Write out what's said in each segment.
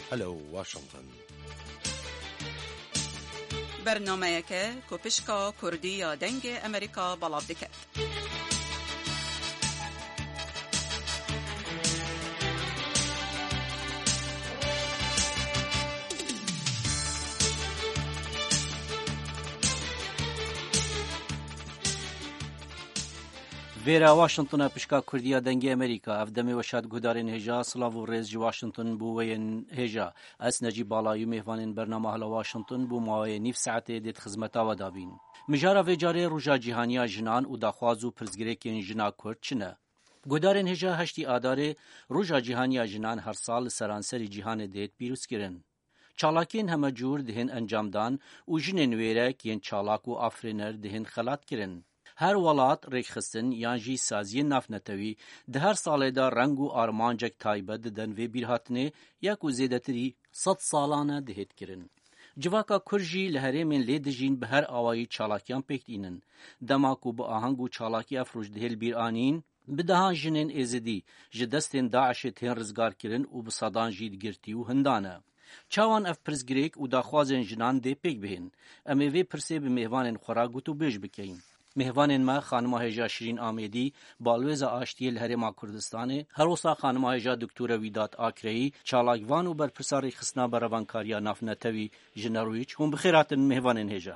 هلو واشنطن برنامه که کوپشکا کردی یا دنگ امریکا بلاب دکت. ویرا واشنطن پشکا کردیا دنگی امریکا افدمی وشاد گودارین هجا سلاو و ریز واشنطن بووین هجا اس نجی بالایو مهوانین برنامه هلا واشنطن بو ماوی نیف ساعته دیت خدمتا و دابین مجارا ویجاره روژا جیهانیا جنان و داخوازو پرزگریکین جنا کرد چنه گودارین هجا هشتی آداره روژا جیهانیا جنان هر سال سرانسری جیهان دیت بیروس کرن چالاکین همه جور دهن انجامدان و جنین ویرک ین چالاک و آفرینر دهن خلات کرن هر ولات ریخستن یانجی سازی نافنتوی ده هر ساله دا رنگ و آرمانجک تایبه ددن و بیرهاتنه یکو زیدتری 100 سالانه دهید کرن. جواکا کرجی لهرمین لیدجین به هر آوایی چالاکیان پکت اینن. دماکو با آهنگو چالاکی افروش دهل بیر آنین بدهان جنین ایزدی جدستین داعش تین رزگار کرن و بصادان جید گرتی و هندانه. چاوان اف پرزگریک و داخوازن جنان ده پک بهن. امی وی پرسه به مهوان خوراگوتو بیش بکین. مهوانین ما خانم هجا شیرین آمیدی بالویز آشتی الهرم کردستان هروسا خانم هجا دکتور ویدات آکری چالاکوان و برپرساری خصنا بروانکاریا نافنتوی جنرویچ هم بخیرات مهوانین هجا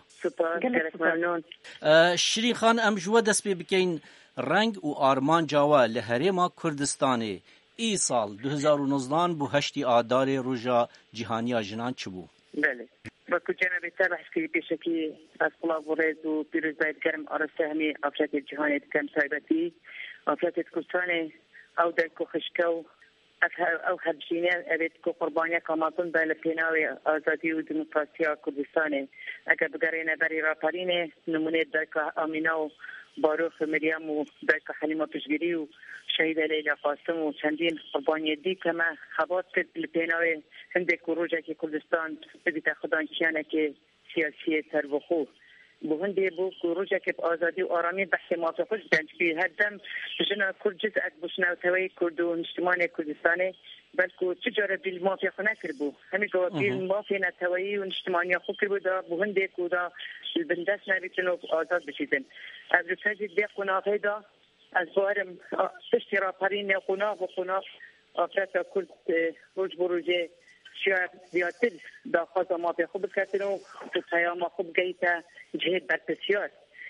شیرین خان ام جوا دست پی بکین رنگ و آرمان جاوا الهرم کردستان ای سال 2019 بو هشتی آدار روژا جهانیا جنان چبو بله با جناب تبعش که پیشکی از خلاف ورز و پیروز باید گرم آرسته همی افراد جهانی کم سایبتی افراد کردستان او در کو خشکو او حبشینه اوید کو قربانی کاماتون بله پیناوی آزادی و دموکراسی کردستان اگر بگرین بری راپارین نمونه در که آمینا و باروخ مریم و در که حلیمه پشگیری و شهید لیلا قاسم و چندین قربانی دی که ما خبات لپیناوی هندک و روژه که کردستان بگیت خدان کیانه که سیاسی تربخو بو هنده بو روژه که آزادی و آرامی بحث موافقش دنج بی هر دم جنا کرد جزء بشنو توی کرد و اجتماع کردستان بلکه تجاره بیل موافق نکر بو همین جو بیل موافق نتوی و اجتماعی خوب کرد بو هنده کودا البنداس نبیتنو آزاد بشیدن از رسالت بی قناقه دا از بارم اشترا پرین قناق و قناق افراد کرد روز بروجه شاید زیادتر داخل ما به خوب کردن و پیام خوب گیت جهت بر بسیار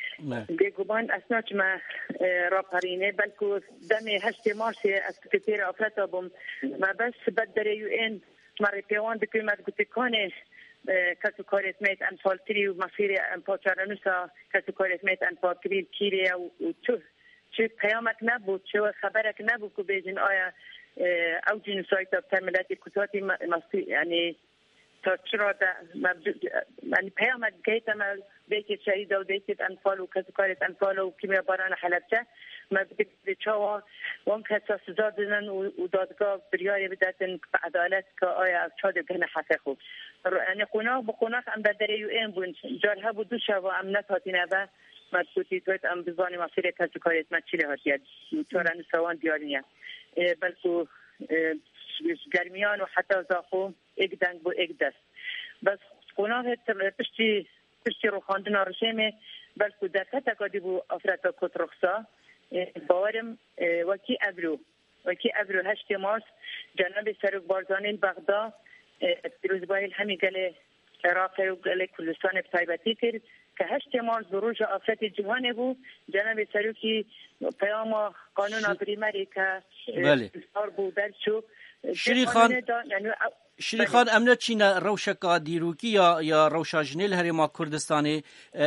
بیگمان اسناج ما را پرینه بلکه دم 8 مارس از کتیر افراد بم ما بس بدر یو ان مر پیوان دکمت گتکانه کسو کارت میت انفال تری و مسیر انفال چرانوسا کسو کارت میت انفال تری کیره و چه پیامک نبود چه خبرک نبود که بیجن آیا او جنسایت تملتی کتاتی مسیر یعنی تا چرا یعنی پیامک گیت ما بیت شهید و بیت انفال و کسو کارت انفال و کیمیا باران حلبچه ما بدید چاوا وان کسا سزا دادن و دادگاه بریاری بداتن عدالت که آیا چاد گهنه حقیقو یعنی قناق بقناق ام بدره یو این بون جارها بودو شوا ام نتاتینه با مدکوتی تویت ام بزانی مصیر کسو کارت ما چیله هاتید چوران سوان دیارینه بلکه گرمیان و حتی زاخو ایک دنگ بو ایک دست بس قناق پشتی رو خواندن آرشیمه بلکه در تکادی بو افراد کت رخصا باورم وکی ابرو 8 مارس جناب سروک بارزانین بغداد پیروزبایل همی گله عراق و گله کردستان بتایبتی کرد که 8 مارس روز افراد جهانی بود جناب سروکی پیام قانون آگریمری که بسیار بود درچو شری خان امنیت چینه روشکا دیروکی یا روشاجنیل هرما کردستانی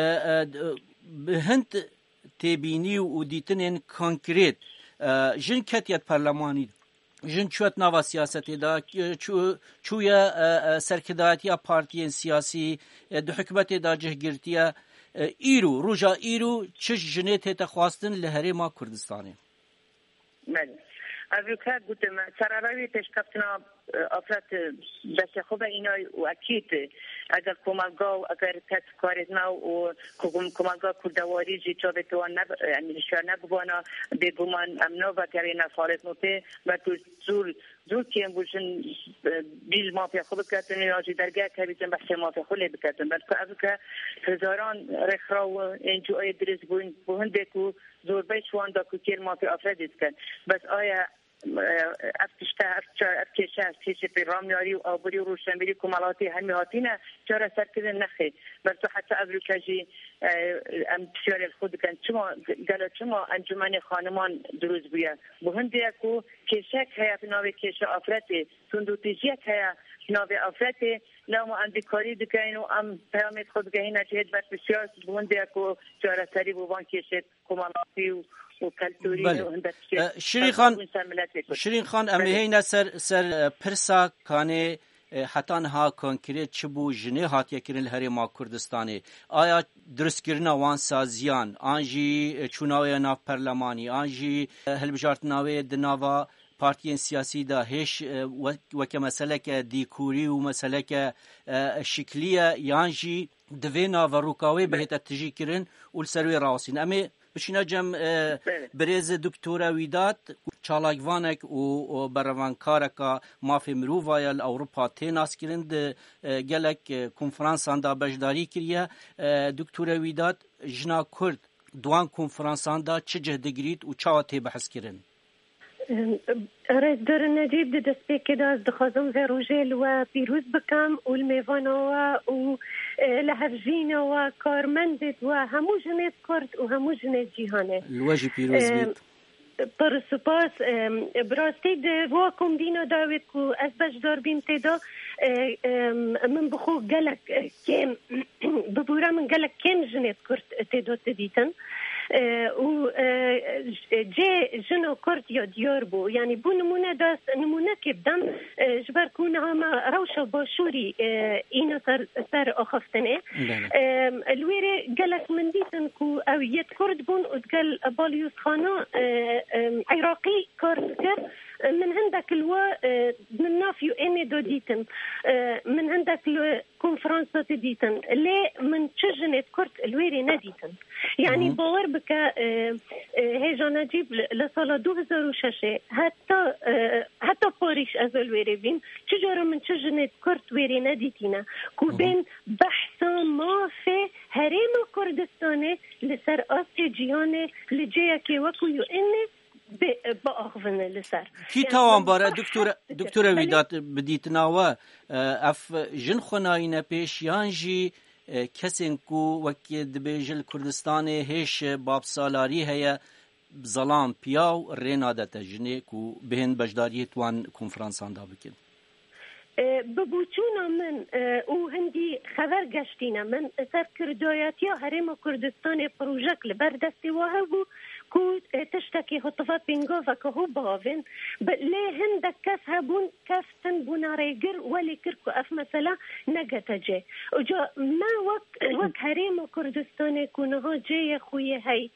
هند تبینی و دیتنین کنکریت جن کتیت پارلمانی جن چوت نوا سیاستی دا چویا سرکداتی پارتیین سیاسی دو حکمت دا جهگیرتیا ایرو روژا ایرو چش جنیت تخواستن لهرما کردستانی من اوکا گفتم سراروی پیشکفتنا افراد دست خوب اینا و اکید اگر کمالگاه اگر کس کارید نه و کمالگاه کردواری جی چه بتوان یعنی شر نبوانا بگمان امنا و کرین فارغ نوته و تو زور کیم بوشن بیل مافیا خوب کردن یا جی درگاه کردن بحث مافیا خوب بکردن بس که هزاران رخرا و انجوی درس بوهن دکو زور بیشوان دا کیر مافیا افرادیت کن بس آیا افتیشه پیغامیاری و آبوری و روشنبیری کمالاتی همی هاتینه چرا سرکردن نخی برسو حتی ابروکجی امتیار خود کن چما انجمن خانمان دروز بیا بهنده اکو کشک هیا ناوی کش آفرته تندوتیجیک هیا ناوی آفرته لامو اندیکاری دکین و ام پیامت خود گهین اجهد بر بسیار بهنده اکو چرا سری بوان کشک کمالاتی و شیرین خان امهینا سر پرسا کانه حتان ها کنکریت چبو جنه هاتیه کرن هرما کردستانی آیا درست کرنا وان سازیان آنجی چوناوی ناف پرلمانی آنجی هلبجارت ناوی دناوا پارتیین سیاسی دا هیچ وکه مسئله که دیکوری و مسئله که شکلیه یانجی دوینا و روکاوی بهت اتجی کرن و سروی راسین امی بشینا جم برز دکتورا ویدات چالاگوانک و بروانکارکا مافی مروفایل اوروپا تیناس کرند گلک کنفرانسان دا بجداری کریه دکتورا ویدات جنا کرد دوان کنفرانسان دا چه جهدگرید و چاواتی بحث کرن رئیس دار نجیب دست پیکه داز دخوازم و روژل و پیروز بکم و المیوانا و لحفجین و کارمندت و همو جنت کرد و همو جنت جیهانه الواجی پیروز بید پر سپاس براستی واکم دینا داوید کو از بجدار بیم تیدا من بخو گلک کم ببورا من گلک کم جنت کرد تیدا تدیتن و جه جنو کرد یا دیار بو یعنی بو نمونه دست نمونه که بدم جبر کونه هما روشا باشوری اینا سر آخفتنه الویره گلک من دیتن کو او یت کرد بون و دگل بالیوس خانا عراقی کرد کرد من هندك الوا من نافيو اني دو ديتن من هندك الكونفرنسات ديتن ليه من تشجنت كرت الويري نديتن يعني باور بك هيجا نجيب لصالة 2006 حتى باريش از الويري بين تجارة من تشجنت كرت ويري نديتنا كوبين بحثا ما في هرم كردستاني لسر آسي جياني لجيه كي وكو يو اني باخذن لسر کی توان باره دکتور ویدات بدیتناوا اف جن خناینه پیش یانجی کسین کو وکی دبیجل کردستان هیش باب سالاری هیا ظلام پیاو رینادت جنه کو بهن بجداری توان کنفرانسان دا بکن ببوچونا من او هندی خبر گشتینا من سر کردایتی هرم کردستان پروژک لبردستی واه بو کو تشتكي خطفات بينغوفا كهو باوين ليه هندك كاس هبون كافتن بوناريجر ولي كركو اف مثلا نجتجي وجا ما وك هريم كردستان يكونوا جاي خويا هي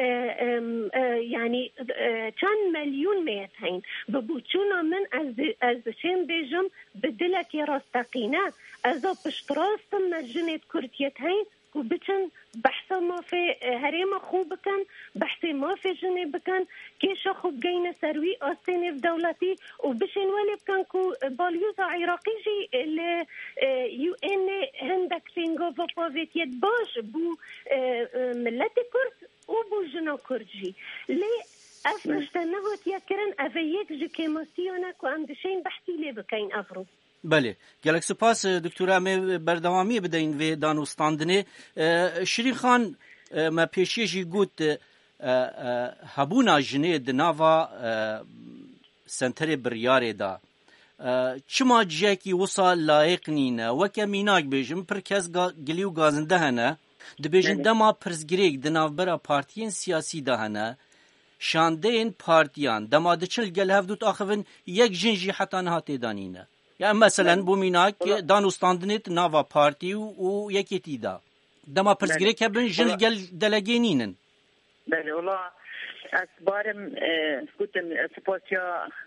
يعني كان مليون ميتين ببوتشونا من از شين بيجم بدلك يراستقينا ازا بشتراست مجنت كرتيتين وبتن بحثا ما في هريمة خوب بكن بحثي ما في جني بكن كيشا خوب جينا سروي أستيني في دولتي وبشين ولي بكن كو باليوزا عراقي جي اللي يو إني هندك فينغو فابوفيت يدباش بو ملتي كرد وبو جنا كردجي ليه أفرشتنه تيكرن أفيك جي كيماسيونك وعندشين بحثي لي بكين أفرو بله گلک سپاس دکتورا می بردوامی بدین و دانوستاندنی شیرین خان ما پیشیجی گوت هبونا جنه دناوا سنتر بریاره دا چما جاکی وصل لایق نینه وکه میناک بیجم پر کس گلیو گازنده هنه دبیجن دما پرزگریک دناو برا پارتیین سیاسی ده هنه شانده این پارتیان دما دچل گل هفدوت آخوین یک جنجی حتی نهاتی دانینه يعني مثلا بوميناك دانوستاندنت نافا بارتي و يكيتي دا دما برزغريك هبن جلجل دلجينين بله والله أخبارم كنت سباسيا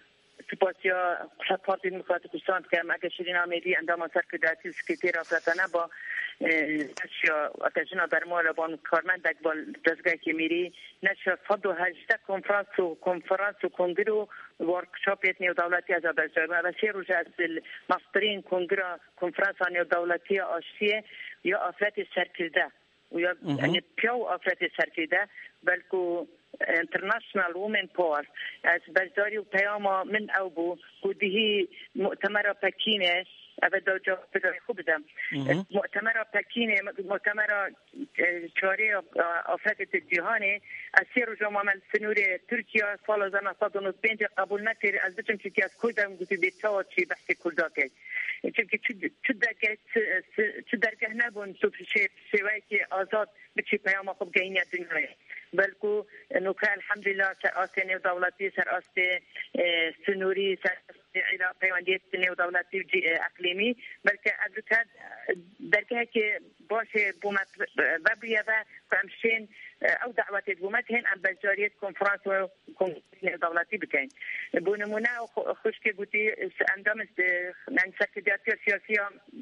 سپاسیا پارتی دموکرات کردستان که مگه شیرین آمیدی اندام سر کداتی سکرتیر افراتانه با نشیا اتجنا برمال بان کارمند اقبال دزگاه که میری نشیا 118 کنفرانس و کنگرو ورکشاپ نیو دولتی از آذربایجان و 3 روز از ماسترین کنفرانس نیو دولتی آسیه یا افراد سرکرده و یا یعنی پیو افراد سرکرده بلکه international women power از بازداری و پیام من او بو کودی مؤتمر پکینه ابدا جو بدای خوب بدم مؤتمر پکینه مؤتمر چاری افراد جهانی از 3 روز عمل سنوری ترکیه سال 1995 قبول نکرد از بچم که از کردم گفتی بیتاوت چی بحث کرداکه چونکه چه درگه نبون سوایی که آزاد بچی پیام خوب گینیت دنیای بلکه نوکه الحمدلله سر آسته نیو دولتی سر آسته سنوری سر علاقه پیوندیت نیو دولتی اقلیمی بلکه ادوکت درگه که باشه بومت ببریه و همشین او دعوت بومت هن ام بجاریت کنفرانس و نیو دولتی بکن بونمونه خوش که بودی اندام ننسکتیاتی سیاسی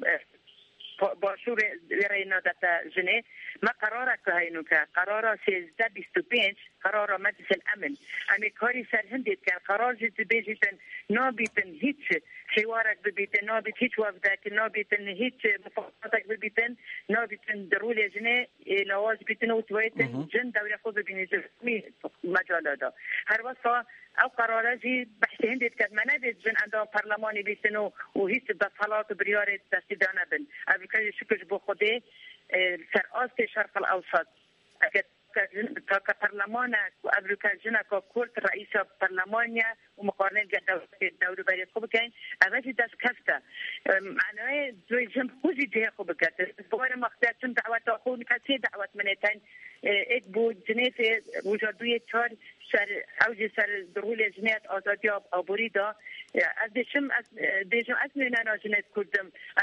باشور ویراینا داتا جنه ما قراره که هینو که قراره 1325 قراره مجلس الامن امریکایی سر هندید که قرار جدی بیجیتن نابیتن هیچ حوارک ببیتن نابیت هیچ وفدک نابیتن هیچ مفاوضاتک ببیتن نابیتن درول جنه لواز بیتن و تویتن جن دوله خود ببینید می مجال دا هر وقت او قراره جی بحث هندید که من ندید جن اندام پارلمانی بیتن و هیچ دفعات بریار دستی دانه بن امریکایی شکش بو خوده سر آست شرق الاوسط که پارلمان امریکا جنا که کورت رئیس پارلمانیا و مقارنه دولت باید خوب کن اولی دست کفته معنای دوی جم خوزی جه خوب کرد بوار مختارتون دعوت خون کسی دعوت منتن ایک بود جنیت وجودوی 4 سر اوج سر درول جنیت آزادی آبوری دا از دیشم از مینا جنیت کردم از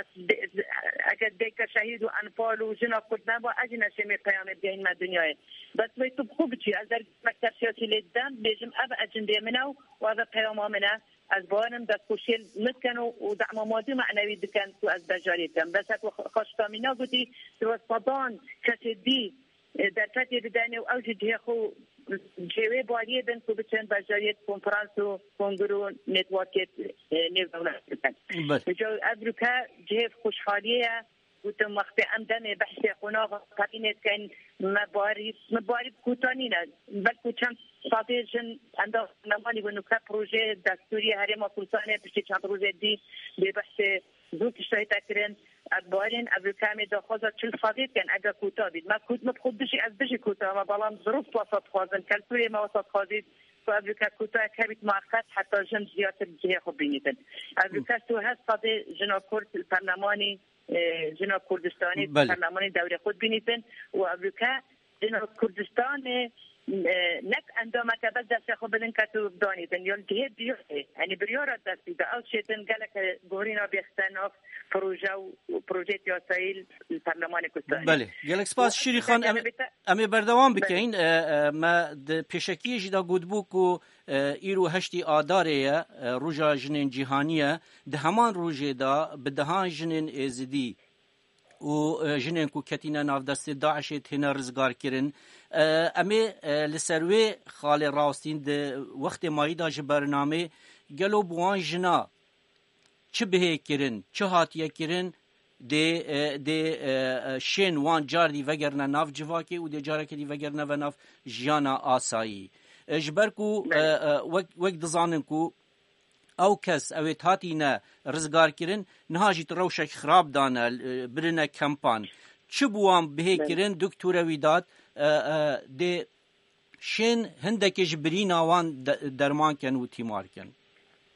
اگر دیگر شهید و انفال و جنا کردن با از نشمی پیام بیاین ما دنیای بس وی تو خوب چی از در مکتب سیاسی لیدم بیشم اب اجنده منو و از پیام منو از بانم دست خوشیل متکن و دعم مادی معنوی دکن تو از بجاری کن بس خوشتا مینا گوتی تو صدان کسی دی در فتیه بدانه و اوج جه خو جوی باریه بین کو بچن بجاریت کنفرانس و کنگرو نتورکت نیو دولت بکن جو امریکا جه خوشحالیه گوتم وقتی امدن بحث قناغ قطینت کن مبارد کوتانینا بلکه چند ساده جن انداز نمانی و نکه پروژه دستوری هرما کلتانه پشتی چند پروژه دی به بحث زود اشتهی تکرن بارین امریکا می دخوازه 40 ساعت کن اگر کوتاه بید ما خود بشی از بشی کوتاه ما بالام ظروف وسط خوازن کلتوری ما وسط خوازید تو امریکا کوتاه کبیت موقت حتی جن زیادت جه خوب بینیدن امریکا تو هست ساده جنا کرد پارلمانی جنا کردستانی پارلمانی دوره خود بینیدن و امریکا جنا کردستان نک اندام که بس دست خو بدن کتو دانیدن یا که دیگه یعنی بریار دستی دا او شیطان گله گورینا بیختناف پروژه سیاسایی پارلمان کردستان بله گلکس پاس شیری خان امی بردوام بکین ما د پیشکی جدا گودبوک و ایرو هشتی آداره روجا جنین جهانیه ده همان روجه دا به دهان جنین ازدی و جنین کو کتینا ناف دست داعش تینا رزگار کرن امی لسروی خال راستین ده وقت مایی دا برنامه گلو بوان جنا چه به کرن چه هاتیه کرن ده شین وان جار دی وگرنه ناف جواکی و ده جارکی دی وگرنه و ناف جانا آسایی جبر کو وقت دزانن کو او کس اویت هاتی نه رزگار کرن نهاجیت روشک خراب دانه برنه کمپان چه بوان به کرن دکتور ویداد ده شین هندکش برین آوان درمان کن و تیمار کن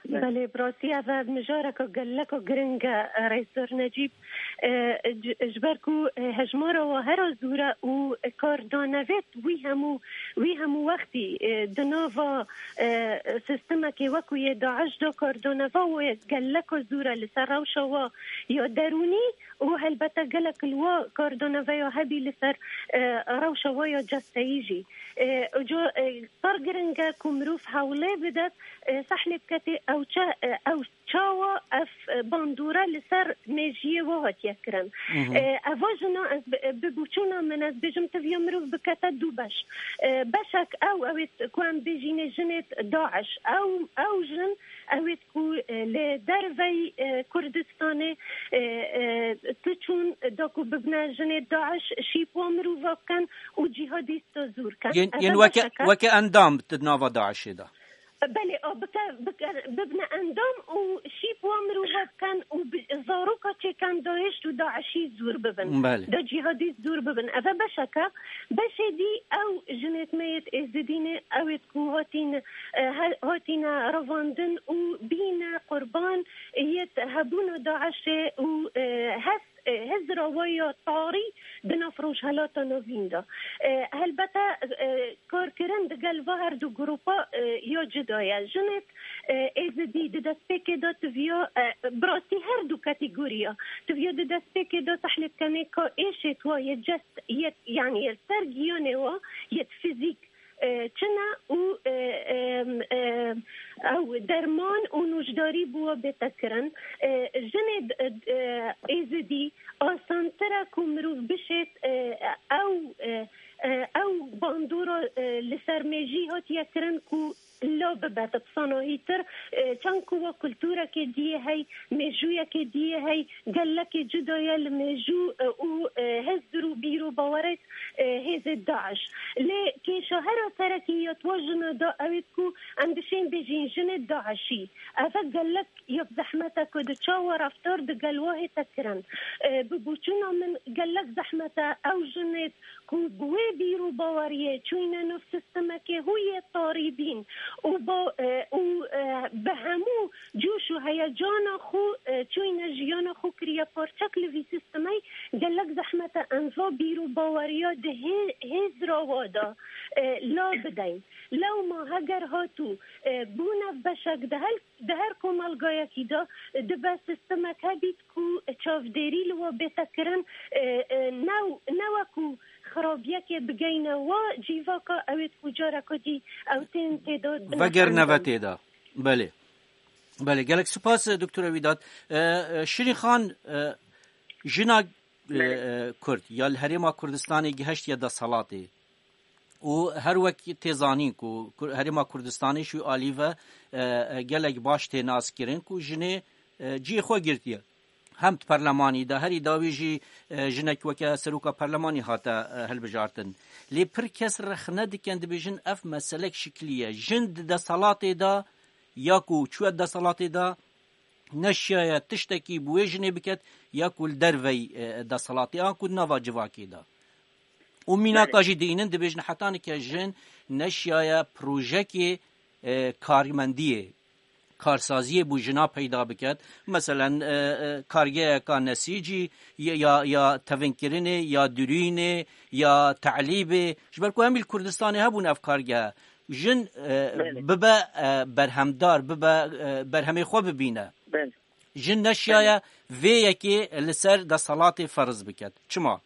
بله براستی اول مجارك قال گرنگا رئیس نجیب جبركو هجمارا و هر زورا و کاردانویت وی همو وقتی دناوا سیستما که وکوی داعش دا کاردانوا و قال زورا لسر روشا و یا درونی و هلبتا قالك الوا كاردونافا يا هبي لسر روشا ويا جاستيجي جو طرقرنجا كمروف حولي بدت سحلب كتي او تشاوا اف باندورا لسر ميجيه وهات يكرم افاجنا ببوچونا من از بجم تفيا مروف بكتا دوباش بشك او كوان بيجيني جنت داعش او جن اويت كو لدرفي كردستاني تچون داكو ببنا جنت داعش شيبو مروفا كان و جهاديست زور كان يعني وكا اندام تدناوا داعش ده بله ببنا اندام و شيبو مروفا كان و زاروكا چه كان داعش و داعشي زور ببن دا جهاديست زور ببن افا بشكا بشدي او جنت ميت ازدين اويت كو هاتينا رواندن و بينا قربان يتهبون داعش و هزرا ويا طاري بنفروش هلاتا نوفيندا هلبتا كاركرن دقل وهر دو جروبا يا جدايا جنت ازدي دستيك دا تفيا براسي هر دو كاتيجوريا تفيا دستيك دا تحلب كانيكا ايشت وا يجست يعني الترجيوني وا يت فيزيك چنا او درمان و نوجداری بوا بتکرن جند ایزدی آسانترا کمروف بشت او باندورا لسرمجی هات یکرن کو لا ببات بصناهيتر چانكو كلتورا كديه هي مجويا كديه هي قالك جدايا المجو و هزرو بيرو باورت هز الداعش لي كي شهر تركيات وجنا دا اويتكو عندشين بيجين جن الداعشي افا قالك يب زحمتك ودتشاور افتار دقلوه تكرن ببوچونا من قالك زحمتا او جنت كو بوي بيرو باوريه چوينا نف سيستمك هو طاربين و بهمو جوش و هیجان خو چوین جیان خو کریا پارچک لوی سیستمی گلک زحمت انفا بیرو باوریا ده هز راوادا لا بدین لو ما هگر هاتو بونا بشک ده هر کمالگایا کی دا ده با سیستمک هبید کو چافدری لوا بتکرن نو کو خرابیه که بگینه و جیوا که اوید کجا کدی او تین تیداد وگر نوته دا بله گلک سپاس دکتر ویداد شیرین خان جنا کرد یا الهرم کردستانی گهشت یا دا صلاتی و هر وقت تیزانی کو هرم کردستانی شو آلی و گلک باش تیناس کرن کو جنه جی خو گرتیه هم پارلمانی ده هری داویجی جنک وکا سروکا پارلمانی هاتا هل بجارتن لی پر کس رخنه دکند بیجن اف مسلک شکلیه جند ده صلاتی ده یاکو چوه ده صلاتی ده نشیه تشتکی بوی جنه بکت یاکو الدروی ده صلاتی آنکو نوا جواکی ده و میناتا جی دینن ده بیجن حتانی که جن نشیه پروژکی کارمندیه کارسازی بو جنا پیدا بکد مثلا کارگه کا نسیجی یا تفنکرینه یا درینه یا تعلیبه جبر کو همین کردستانی هبون افکارگه جن ببا برهمدار ببا برهمی خو ببینه جن نشیایا و یکی لسر د صلات فرض بکد چما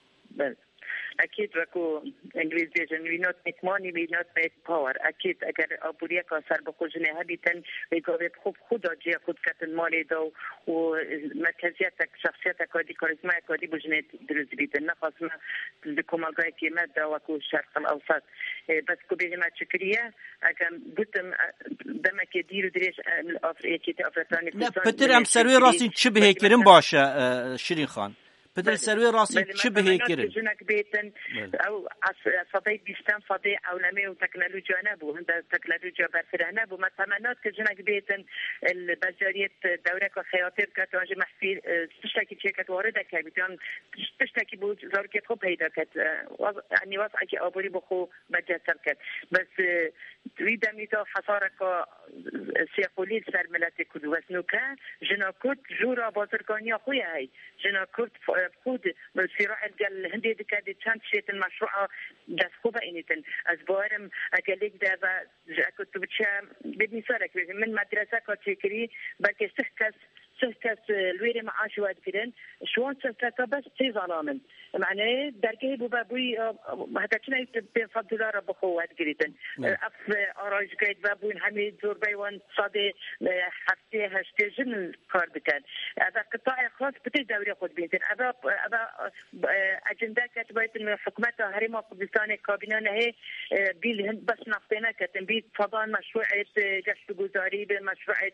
اكيد وكو انجليز بيجن we not make money we not make power اكيد اگر ابوريا کا سر بخوجنه هبيتن بيگوت خوب خدا جي خود کتن مالی دو و مرکزیتك شخصیتك ودي کاریزما ودي بوجنه دروز بيتن نخاص ما لكمالگاي كي ماده وكو الشرق الاوسط بس كو بيجما تشكريه اگر بوتم دمك يديرو دريش افريقيا افريقيا لا بتر ام سروي راسين شبه كريم باشه شيرين خان بدل سروي راسي شبه كرن جنك بيتن او صدي بيستان صدي او نمي وتكنولوجيا نبو هند تكنولوجيا بفر نبو مثلا جنك بيتن البجاريه دورك وخياطير كتواجه محفي تشتكي شركه وارده كبيتان تشتكي بو زاركه خو پیدا كت يعني وضعك ابوري بخو بجسر كت بس تريد ميتو حصارك سيقولي سر ملت كود وسنوكا جنا كود جورا بازرگانيا خويا هاي جنا كود خود صراع الهندي دكادي كان شيء المشروع داس خوبا انيتن ازبارم اقلك دابا كنت بتشا بدي سالك من مدرسه كاتشكري بلكي سهكس الويري معاش واد كدن شلون سهكس بس في ظلام معناه دركي بابوي هذا كنا بفضل رب خوات كدن اف اراج قيد بابوين حميد زور بيوان صادي حتى هاشتجن الكارد كان هذا قطاع خاص بتدوري خد بينتن هذا اجنده كتبت الحكومه هريمه قبرصان كابينه هي بالهند بس نقطنا كتنبيد فضان مشروعيه جشت جزاري بمشروعيه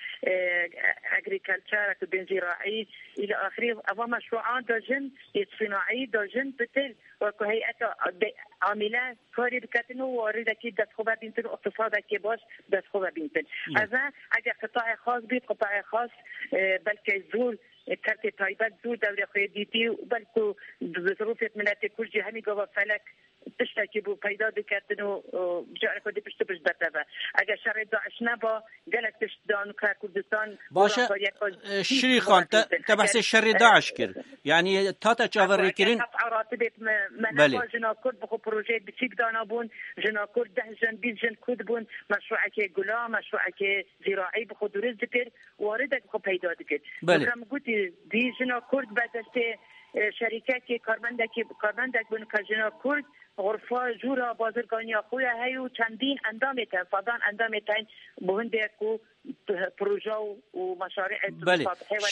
agriculture كبن زراعي إلى آخره أو مشروعات داجن صناعي داجن بتل وكهيئة عاملة كاري بكتنه وارده كي دستخوبة بينتن اقتصاد كي باش دستخوبة بينتن هذا اگر قطاع خاص بيت قطاع خاص بلکه زول كارت تايبات زول دولة خيديتي بلکه بظروف ملت كل جهة قوى فلك تشتكي بو پیدا بکردنو جاره کدی پشت بتابه اگر شرط داعش نبا قالت تشتدان كردستان باشه شری خان تبحث شر داعش کرد یعنی تا تجاور کرین عراتبت ما جنا كرد بخو بروجيت بتيك دانا بون جنا كرد 10 جن 20 جن كود بون مشروع كي غلا مشروع كي زراعي بخو درز ذكر وارد بخو پیدا ذكر كم قلت دي جنا كرد بدست شركات كي كارمندك بون كجنا كرد غرفه جورا بازرگانی خویا هیو چندین اندام تن فدان اندام تن بهنده کو پروژه و مشاريع بله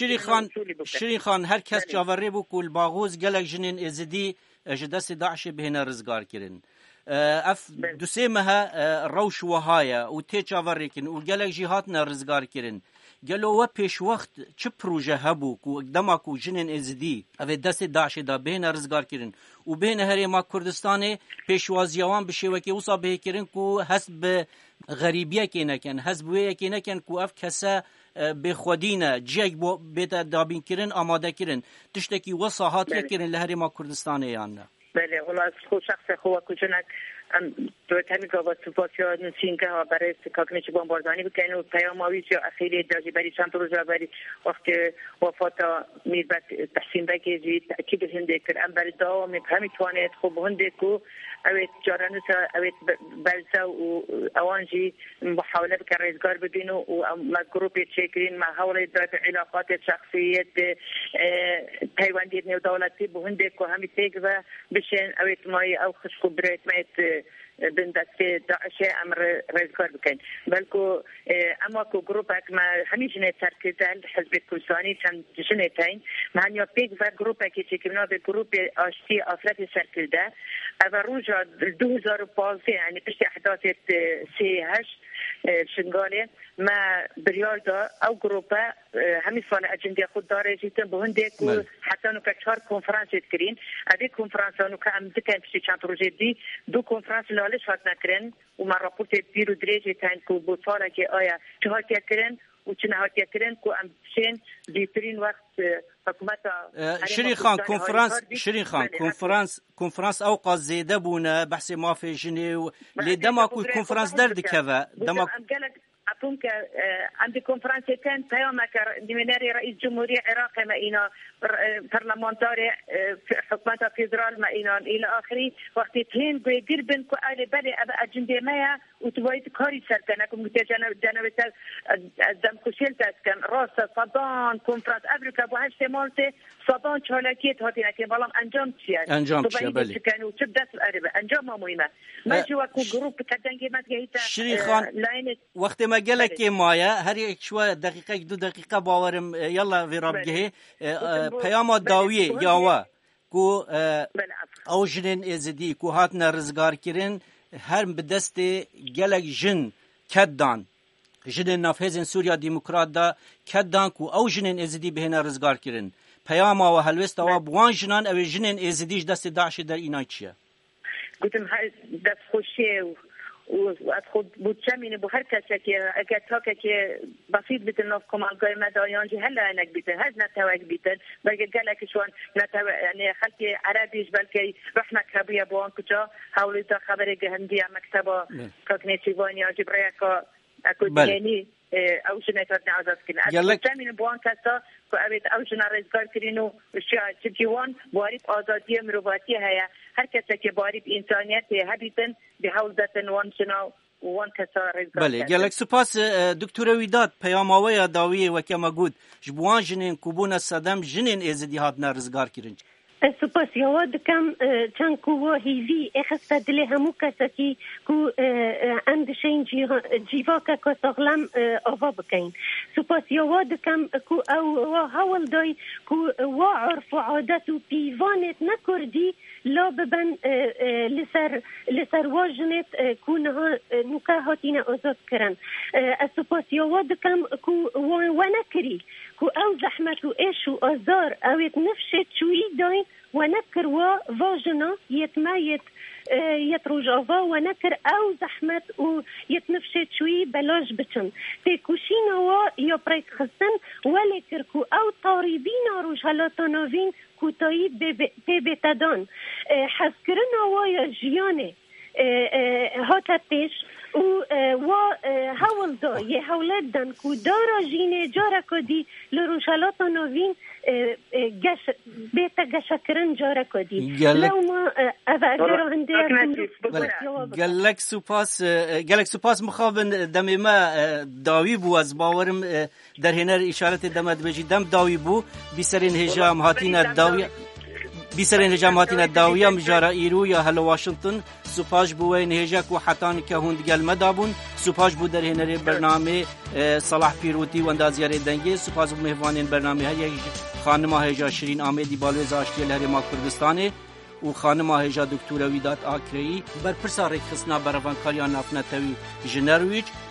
شری خان هر کس جاوری بو کول باغوز گلک جنین ازدی جدس داعش بهنا رزگار کرن اف دوسه مها روش وهایا و تی جاوری کن و گلک جهاتنا رزگار کرن گلو و پیش وقت چه پروژه هبو کو اقدما کو جنین ازدی او دست داعش دا بهنا رزگار کرن و بین هریما کردستان پیشوازیوان بشوکی وصا به کرن کو حسب غریبیه کی نکن حسب وی کی نکن کو اف کسا به خودینه جگ بو بیت دابین کرن آماده کرن تشتکی وصاحات کرن لهریما کردستان یانه بله والله خو شخص خو کوچنک تو کمی گاوا سپاسیا نسینگه ها برای کاکنش بمباردانی بکنه و پیام‌آویز یا اخیری داجی بری چند روز بری وقت وفات میربت تحسین بکی جی تأکید هنده کر ام بر دوام همی توانید خوب هنده کو اوید جارانوسا اوید برزا و اوانجی محاوله بکن رزگار ببینو و مگروب چکرین محاوله دات علاقات شخصیت پیوندی نیو دولتی بهنده کو همی تیگ و بشن اوید مای او خشکو برایت مایت بندست داعش امر رزگار بکن بلکو اما کو گروپک ما همیشه نترکیزل حزب کردستانی چند جنتین ما هنیا پیک و گروپکی که کمنا به گروپ آشتی آفراد سرکلده او روزا 2015 یعنی پشت احداث 38 شنگاله ما بریار دا او گروپه همین سال اجنده خود داره جیتن به هنده که حتی نوکه 4 کنفرانس کرین اوی کنفرانس ها نوکه هم دکن پشتی چند روزه دی 2 کنفرانس لالش هات نکرن و ما راپورت بیرو دریجه تن که بود ساله که آیا چه هاتی کرن و چه نهاتی کرن که هم بشین دیترین وقت حکومت شری خان کنفرانس اوقات زیده بونه بحث مافی جنیو لیدما کو کنفرانس درد که دما أقوم عند كونفرنس كان تيوم ديميناري رئيس جمهورية العراق ما إنا برلمانتاري حكومة فيدرال ما إنا إلى آخره وقت تين بيجربن كأهل بلي أبا أجندي مايا وتبايت كاري سركنكم جنبت الدمكوشيل تاسكن راس صدان كونفرنس أفريقيا بوهاش مالتي صدان شالكيت هاتي لكن والله أنجام بله كانوا تبدأ الأربع أنجام مهمة ما جوا كو جروب كدنجي ما تجيتا شری خان وقت ما گلک مایا هر یک شو دقیقه 2 دقیقه باورم یلا ویرابگه پیام داویه یاوا کو او جنین ازدی کو هاتنا رزگار کرن هر بدست گلک جن کدان جنین نافذن سوریا دموکرات دا کدان کو او جنین ازدی بهنا رزگار کرن پیام و هلوست و بوان جنان او جنین ازدیش دست داعش در اینا چیه گفتم دست خوشیه و خود بود چمینه بو هر کسی که اگر تا که بسیط بیتن ناف کمالگاه مدایانجی هلا انک بیتن هز نتوک بیتن بلکه گلک شوان یعنی خلق عربیش بلکه رحمت کبیه بوان کجا حولی تا خبر گهندی مکتبا کاکنیچیوانی آجی برای که اكو ديني او جنات عزاز كنا تامين بوان كاسا كأبيت او جنا رزقار كرينو اشياء تبيوان باريب ازاديه مرواتيه هيا هر کس که باريب انسانيت هبيتن بحوزه وان شنو وان كسا رزقار بله گلک سپاس دکتور ویداد پیاماوی داوی وکما گود جبوان جنین کوبونا صدم جنین ازدی هاتنا رزقار کرنج سپاس یاد کم چند کو هیوی اخست دل همو کسکی کو اندشین جیوا که ساغلم آوا بکین سپاس یاد کم کو او حول دای کو و عرف و عادت و پیوانت نکردی لا ببن لسر واجنت کو نکه هاتین آزاد کرن سپاس یاد کم کو و نکری کو او زحمت و اش و آزار اویت نفشت چوی داین ونكر وواجنا يتمايت يتروجافا ونكر او زحمت ويتنفشت شوي بلاج بچن تيكوشينا و يبريك خسن ولكركو او طاربين روجهالاتانوين كوتايد ببتدان حسكرنا ويا جياني هاتتش و هاول دا یه هولت دن کو دارا جینه جارا کدی لروشالات نوین بیتا گشکرن جارا کدی لو ما اوه هنده گلک سپاس مخابن دمی ما داوی بو از باورم در هنر اشارت دمت بجی دم داوی بو بیسرین هجام هاتین داوی بیسرین هجام هاتین داوی مجارا ایرو یا هلو واشنطن سپاس بو این هجاک و حتان که هند گل مدابون سپاس بو در هنر برنامه صلاح پیروتی و اندازیار دنگی سپاس بو مهوانین برنامه های خانم هجا شیرین آمدی بالوز آشتی لهرما کردستانه و خانم هجا دکتور ویداد آکری بر پرسا ریک خسنا بروان کاریان نافنتوی جنرویج